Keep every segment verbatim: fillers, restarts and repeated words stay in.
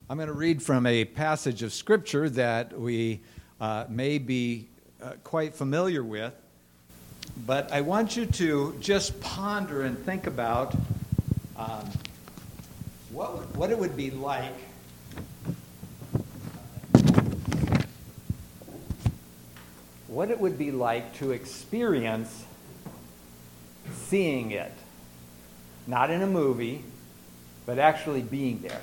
I'm going to read from a passage of Scripture that we uh, may be uh, quite familiar with, but I want you to just ponder and think about um, what, what it would be like what it would be like to experience seeing it, not in a movie, but actually being there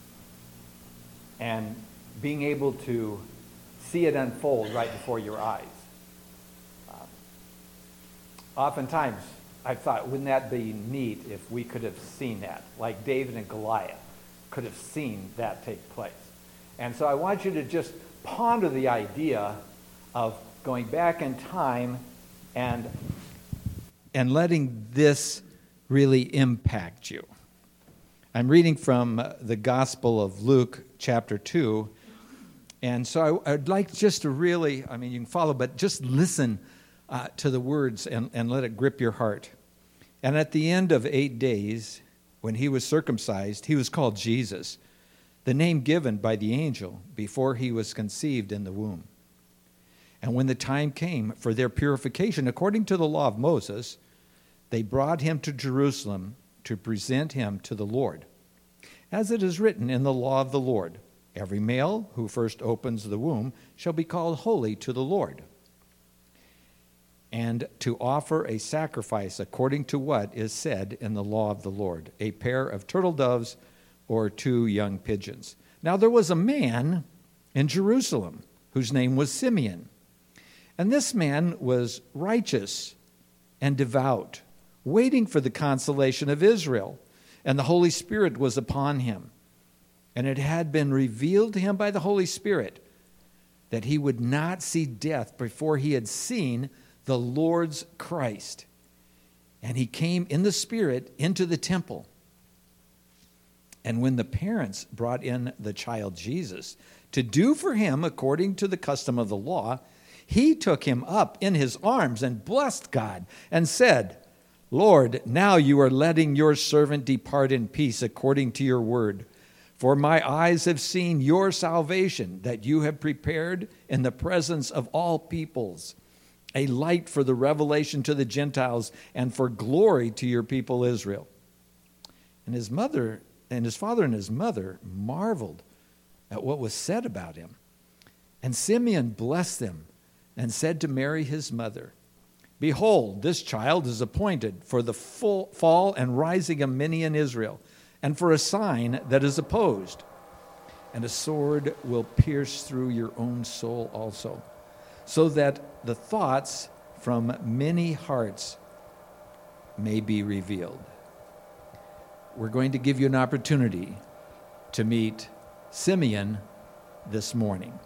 and being able to see it unfold right before your eyes. Uh, oftentimes, I've thought, wouldn't that be neat if we could have seen that, like David and Goliath could have seen that take place. And so I want you to just ponder the idea of going back in time and and letting this really impact you. I'm reading from the Gospel of Luke, chapter two, and so I, I'd like just to really, I mean, you can follow, but just listen uh, to the words and, and let it grip your heart. And at the end of eight days, when he was circumcised, he was called Jesus, the name given by the angel before he was conceived in the womb. And when the time came for their purification, according to the law of Moses, they brought him to Jerusalem to present him to the Lord. As it is written in the law of the Lord, every male who first opens the womb shall be called holy to the Lord, and to offer a sacrifice according to what is said in the law of the Lord, a pair of turtle doves or two young pigeons. Now there was a man in Jerusalem whose name was Simeon, and this man was righteous and devout, waiting for the consolation of Israel, and the Holy Spirit was upon him. And it had been revealed to him by the Holy Spirit that he would not see death before he had seen the Lord's Christ. And he came in the Spirit into the temple. And when the parents brought in the child Jesus to do for him according to the custom of the law, he took him up in his arms and blessed God and said, Lord, now you are letting your servant depart in peace according to your word. For my eyes have seen your salvation that you have prepared in the presence of all peoples, a light for the revelation to the Gentiles and for glory to your people Israel. And his mother and his father and his mother marveled at what was said about him. And Simeon blessed them and said to Mary his mother, Behold, this child is appointed for the full fall and rising of many in Israel, and for a sign that is opposed. And a sword will pierce through your own soul also, so that the thoughts from many hearts may be revealed. We're going to give you an opportunity to meet Simeon this morning.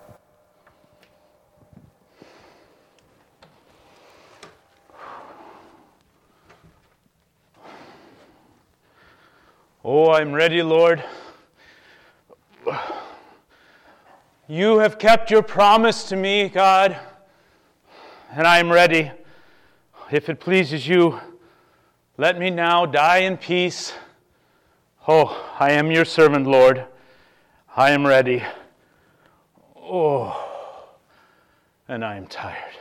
Oh, I'm ready, Lord. You have kept your promise to me, God, and I am ready. If it pleases you, let me now die in peace. Oh, I am your servant, Lord. I am ready. Oh, and I am tired.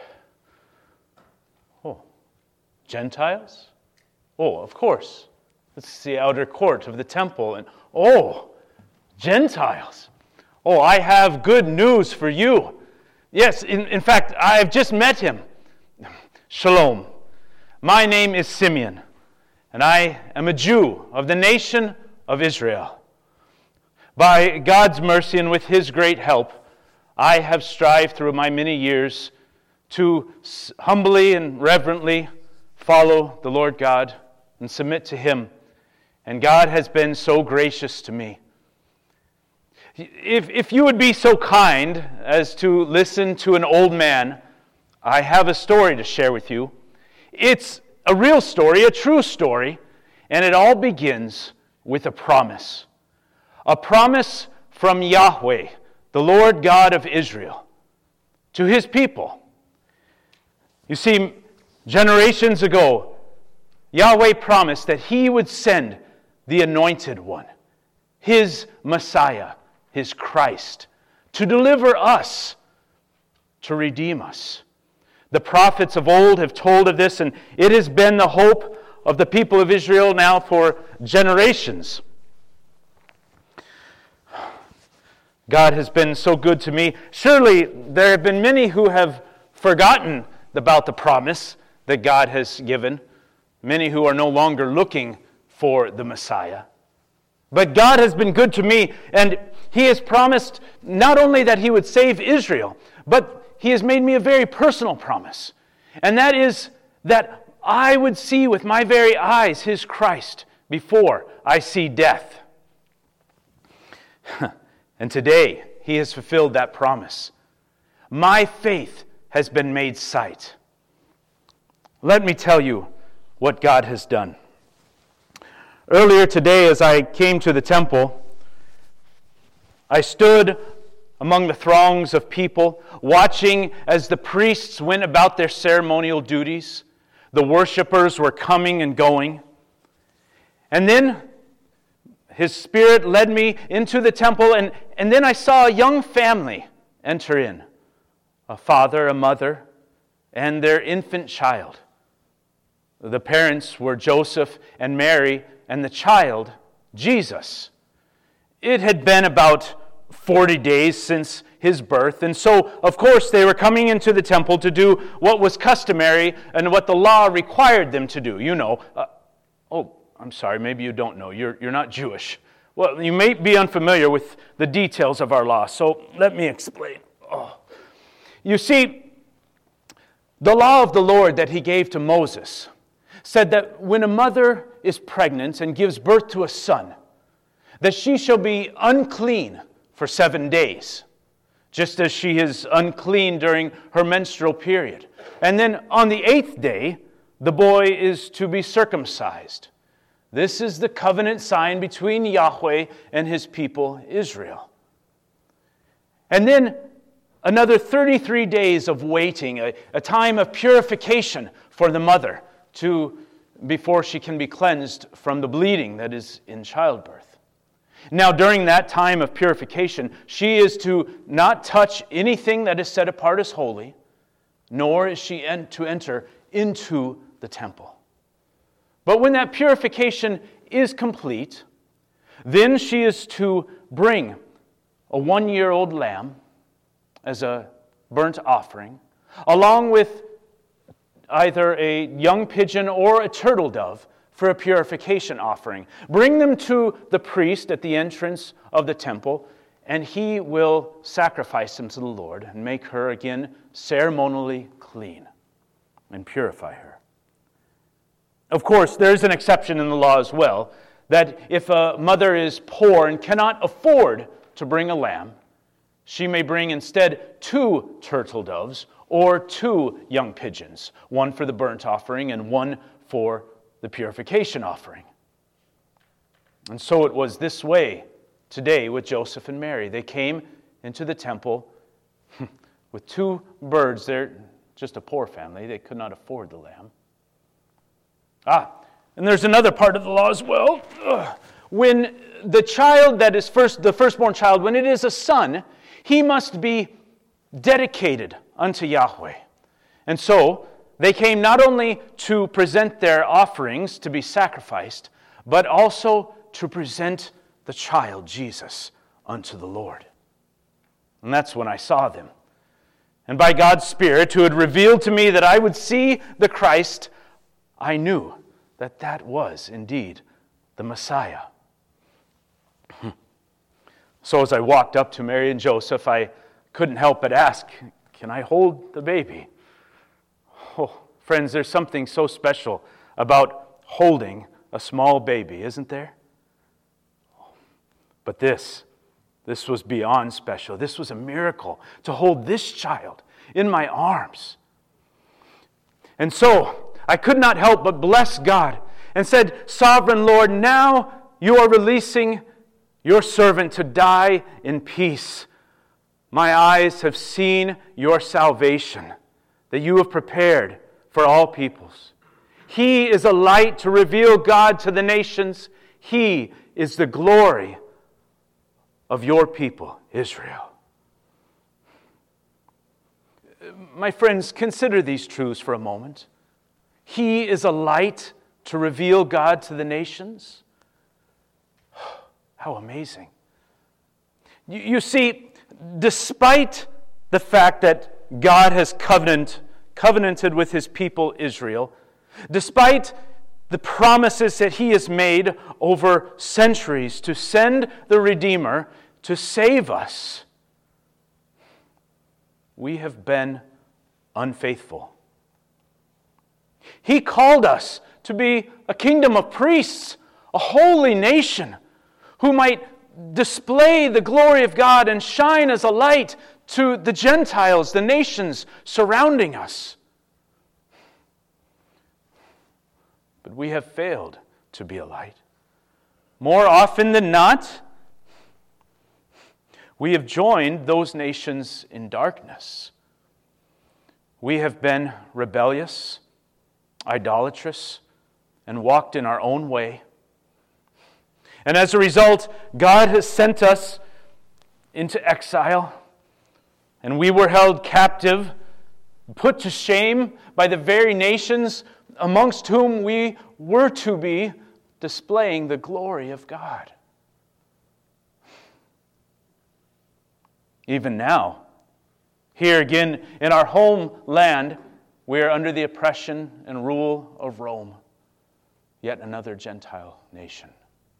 Oh, Gentiles? Oh, of course. This is the outer court of the temple. And oh, Gentiles. Oh, I have good news for you. Yes, in, in fact, I have just met him. Shalom. My name is Simeon, and I am a Jew of the nation of Israel. By God's mercy and with his great help, I have strived through my many years to humbly and reverently follow the Lord God and submit to him. And God has been so gracious to me. If, if you would be so kind as to listen to an old man, I have a story to share with you. It's a real story, a true story, and it all begins with a promise. A promise from Yahweh, the Lord God of Israel, to his people. You see, generations ago, Yahweh promised that he would send the Anointed One, his Messiah, His Christ, to deliver us, to redeem us. The prophets of old have told of this, and it has been the hope of the people of Israel now for generations. God has been so good to me. Surely there have been many who have forgotten about the promise that God has given, many who are no longer looking for the Messiah. But God has been good to me, and He has promised not only that He would save Israel, but He has made me a very personal promise. And that is that I would see with my very eyes His Christ before I see death. And today, He has fulfilled that promise. My faith has been made sight. Let me tell you what God has done. Earlier today, as I came to the temple, I stood among the throngs of people, watching as the priests went about their ceremonial duties. The worshipers were coming and going. And then His Spirit led me into the temple, and, and then I saw a young family enter in. A father, a mother, and their infant child. The parents were Joseph and Mary, and the child, Jesus. It had been about forty days since His birth, and so, of course, they were coming into the temple to do what was customary and what the law required them to do. You know, uh, oh, I'm sorry, maybe you don't know. You're, you're not Jewish. Well, you may be unfamiliar with the details of our law, so let me explain. Oh. You see, the law of the Lord that He gave to Moses said that when a mother is pregnant and gives birth to a son, that she shall be unclean for seven days, just as she is unclean during her menstrual period. And then on the eighth day, the boy is to be circumcised. This is the covenant sign between Yahweh and His people, Israel. And then another thirty-three days of waiting, a, a time of purification for the mother to before she can be cleansed from the bleeding that is in childbirth. Now, during that time of purification, she is to not touch anything that is set apart as holy, nor is she en- to enter into the temple. But when that purification is complete, then she is to bring a one-year-old lamb as a burnt offering, along with either a young pigeon or a turtle dove for a purification offering. Bring them to the priest at the entrance of the temple, and he will sacrifice them to the Lord and make her again ceremonially clean and purify her. Of course, there's an exception in the law as well, that if a mother is poor and cannot afford to bring a lamb, she may bring instead two turtle doves or two young pigeons, one for the burnt offering and one for the purification offering. And so it was this way today with Joseph and Mary. They came into the temple with two birds. They're just a poor family. They could not afford the lamb. Ah, and there's another part of the law as well. Ugh. When the child that is first, the firstborn child, when it is a son, he must be dedicated unto Yahweh. And so they came not only to present their offerings to be sacrificed, but also to present the child Jesus unto the Lord. And that's when I saw them. And by God's Spirit, who had revealed to me that I would see the Christ, I knew that that was indeed the Messiah. So as I walked up to Mary and Joseph, I couldn't help but ask, can I hold the baby? Oh, friends, there's something so special about holding a small baby, isn't there? But this, this was beyond special. This was a miracle to hold this child in my arms. And so I could not help but bless God and said, Sovereign Lord, now you are releasing your servant to die in peace. My eyes have seen your salvation that you have prepared for all peoples. He is a light to reveal God to the nations. He is the glory of your people, Israel. My friends, consider these truths for a moment. He is a light to reveal God to the nations. How amazing. You, you see, despite the fact that God has covenant, covenanted with his people Israel, despite the promises that he has made over centuries to send the Redeemer to save us, we have been unfaithful. He called us to be a kingdom of priests, a holy nation, who might display the glory of God and shine as a light to the Gentiles, the nations surrounding us. But we have failed to be a light. More often than not, we have joined those nations in darkness. We have been rebellious, idolatrous, and walked in our own way. And as a result, God has sent us into exile, and we were held captive, put to shame by the very nations amongst whom we were to be displaying the glory of God. Even now, here again in our homeland, we are under the oppression and rule of Rome, yet another Gentile nation.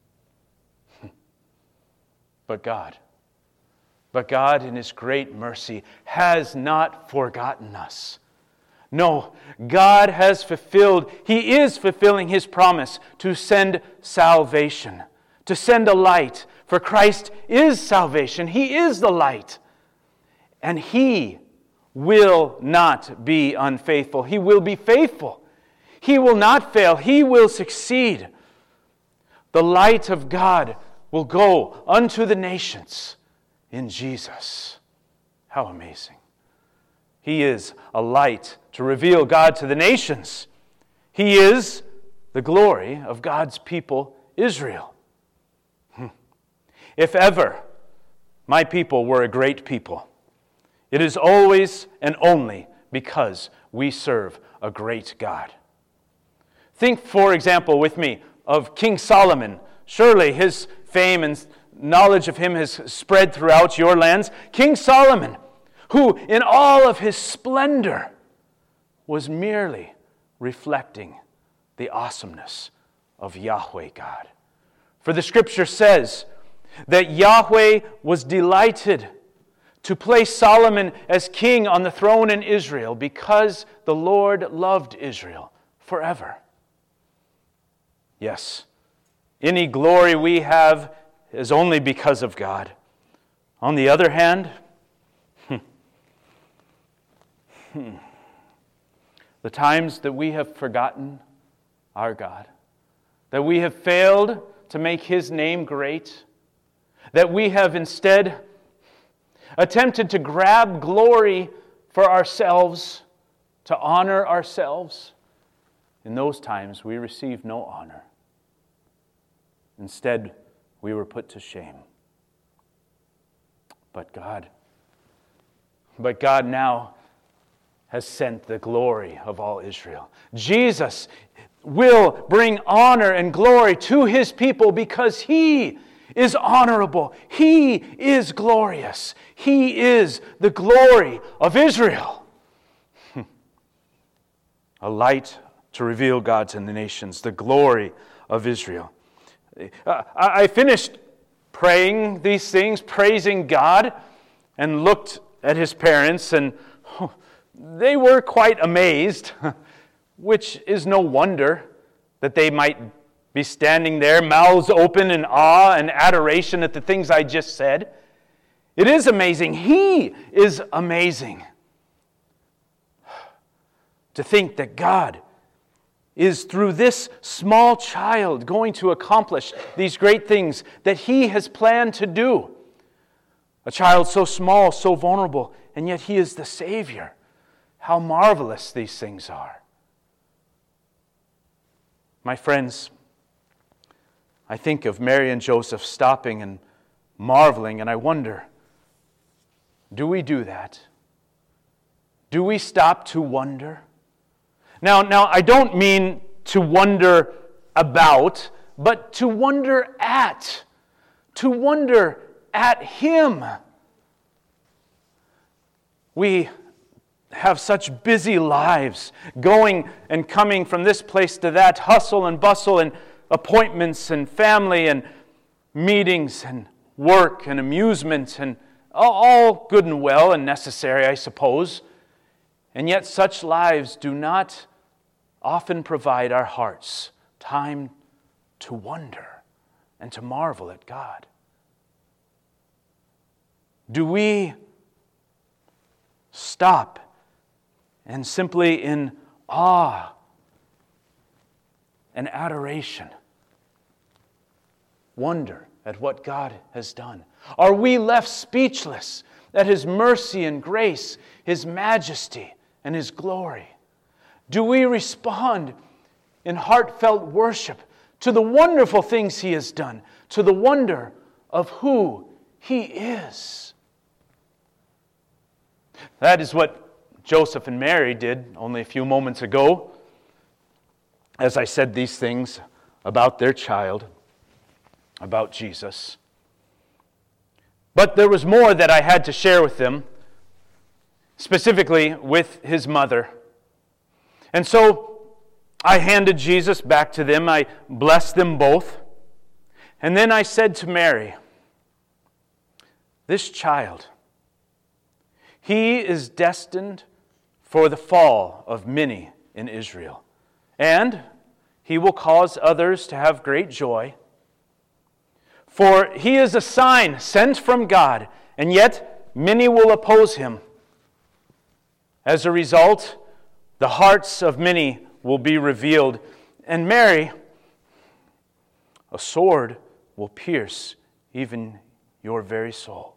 But God, but God in his great mercy has not forgotten us. No, God has fulfilled, he is fulfilling his promise to send salvation, to send a light. For Christ is salvation. He is the light. And he will not be unfaithful. He will be faithful. He will not fail. He will succeed. The light of God will go unto the nations in Jesus. How amazing. He is a light to reveal God to the nations. He is the glory of God's people, Israel. If ever my people were a great people, it is always and only because we serve a great God. Think, for example, with me, of King Solomon. Surely his fame and knowledge of him has spread throughout your lands. King Solomon, who in all of his splendor was merely reflecting the awesomeness of Yahweh God. For the scripture says that Yahweh was delighted to place Solomon as king on the throne in Israel because the Lord loved Israel forever. Yes, any glory we have is only because of God. On the other hand, the times that we have forgotten our God, that we have failed to make his name great, that we have instead attempted to grab glory for ourselves, to honor ourselves, in those times we received no honor. Instead, we were put to shame. But God, but God now has sent the glory of all Israel. Jesus will bring honor and glory to his people because he is honorable. He is glorious. He is the glory of Israel. A light to reveal God to the nations, the glory of Israel. Uh, I finished praying these things, praising God, and looked at his parents, and oh, they were quite amazed, which is no wonder that they might be standing there, mouths open in awe and adoration at the things I just said. It is amazing. He is amazing. To think that God is through this small child going to accomplish these great things that he has planned to do. A child so small, so vulnerable, and yet he is the Savior. How marvelous these things are. My friends, I think of Mary and Joseph stopping and marveling, and I wonder, do we do that? Do we stop to wonder? Now, now I don't mean to wonder about, but to wonder at. To wonder at Him. We have such busy lives, going and coming from this place to that, hustle and bustle and appointments and family and meetings and work and amusement, and all good and well and necessary, I suppose. And yet such lives do not often provide our hearts time to wonder and to marvel at God. Do we stop and simply in awe and adoration wonder at what God has done? Are we left speechless at His mercy and grace, His majesty and His glory? Do we respond in heartfelt worship to the wonderful things He has done, to the wonder of who He is? That is what Joseph and Mary did only a few moments ago, as I said these things about their child, about Jesus. But there was more that I had to share with them, specifically with His mother. And so I handed Jesus back to them. I blessed them both. And then I said to Mary, this child, he is destined for the fall of many in Israel. And he will cause others to have great joy. For he is a sign sent from God, and yet many will oppose him. As a result, the hearts of many will be revealed. And Mary, a sword will pierce even your very soul.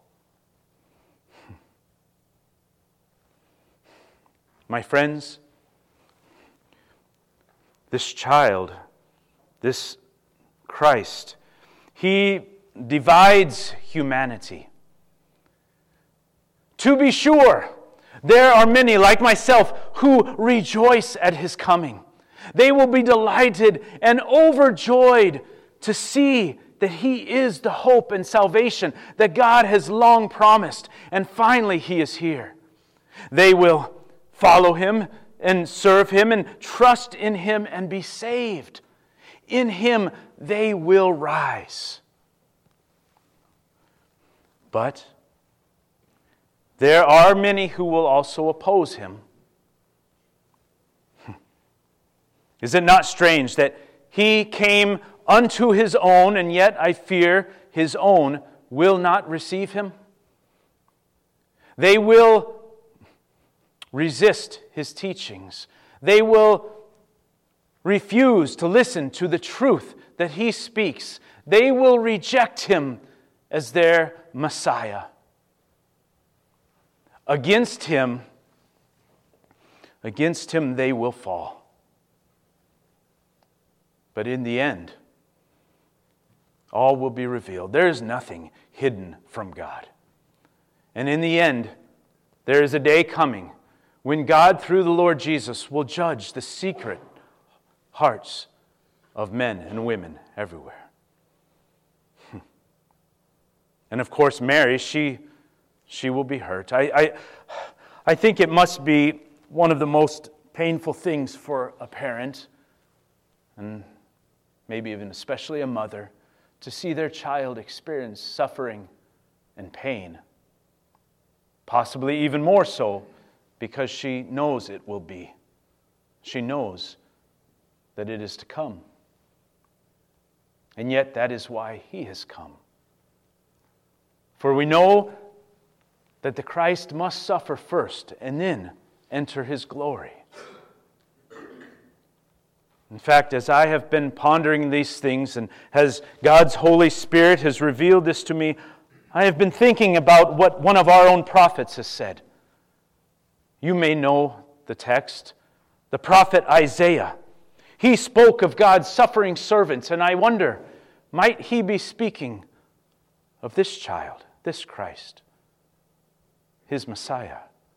My friends, this child, this Christ, He divides humanity. To be sure, there are many like myself who rejoice at His coming. They will be delighted and overjoyed to see that He is the hope and salvation that God has long promised, and finally He is here. They will follow Him and serve Him and trust in Him and be saved. In Him they will rise. But there are many who will also oppose Him. Is it not strange that He came unto His own, and yet I fear His own will not receive Him? They will resist His teachings. They will refuse to listen to the truth that He speaks. They will reject Him as their Messiah. Against Him, against Him they will fall. But in the end, all will be revealed. There is nothing hidden from God. And in the end, there is a day coming when God, through the Lord Jesus, will judge the secret hearts of men and women everywhere. And of course, Mary, she, she will be hurt. I, I, I think it must be one of the most painful things for a parent, and maybe even especially a mother, to see their child experience suffering and pain. Possibly even more so because she knows it will be. She knows that it is to come. And yet that is why He has come. For we know that the Christ must suffer first and then enter His glory. In fact, as I have been pondering these things, and as God's Holy Spirit has revealed this to me, I have been thinking about what one of our own prophets has said. You may know the text. The prophet Isaiah. He spoke of God's suffering servants, and I wonder, might he be speaking of this child, this Christ, his Messiah.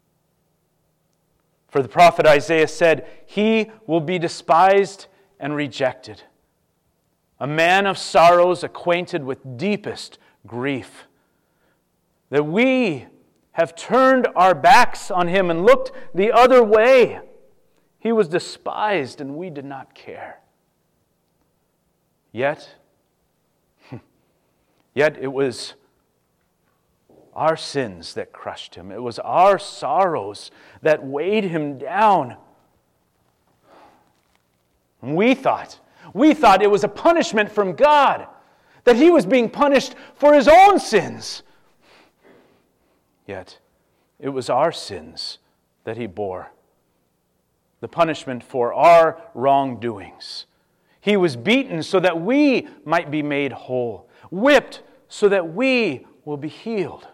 For the prophet Isaiah said, "He will be despised and rejected, a man of sorrows, acquainted with deepest grief. That we have turned our backs on him and looked the other way. He was despised and we did not care." Yet, yet it was our sins that crushed him. It was our sorrows that weighed him down. And we thought, we thought it was a punishment from God, that he was being punished for his own sins. Yet, it was our sins that he bore, the punishment for our wrongdoings. He was beaten so that we might be made whole, whipped so that we will be healed.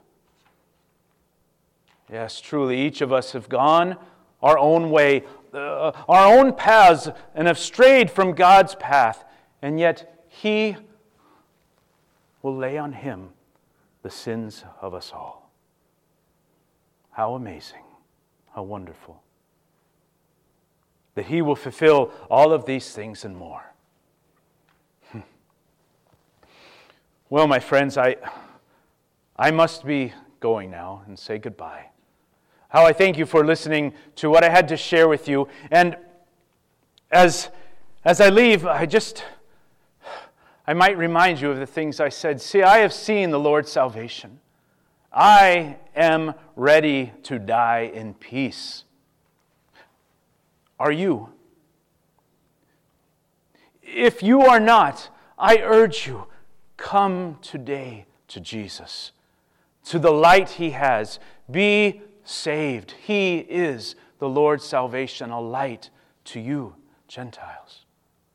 Yes, truly, each of us have gone our own way, uh, our own paths, and have strayed from God's path, and yet he will lay on him the sins of us all. How amazing, how wonderful, that he will fulfill all of these things and more. Well, my friends, I, I must be going now and say goodbye. How I thank you for listening to what I had to share with you. And as, as I leave, I just, I might remind you of the things I said. See, I have seen the Lord's salvation. I am ready to die in peace. Are you? If you are not, I urge you, come today to Jesus, to the light he has. Be saved. He is the Lord's salvation, a light to you, Gentiles.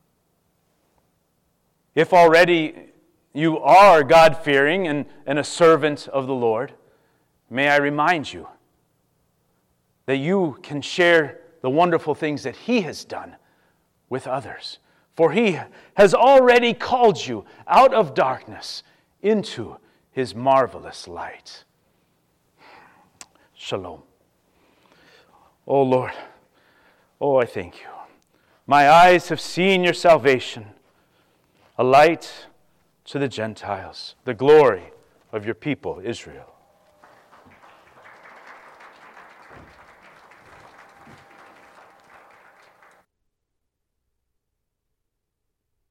If already you are God-fearing and, and a servant of the Lord, may I remind you that you can share the wonderful things that he has done with others. For he has already called you out of darkness into his marvelous light. Shalom. Oh Lord, oh I thank you. My eyes have seen your salvation, a light to the Gentiles, the glory of your people, Israel.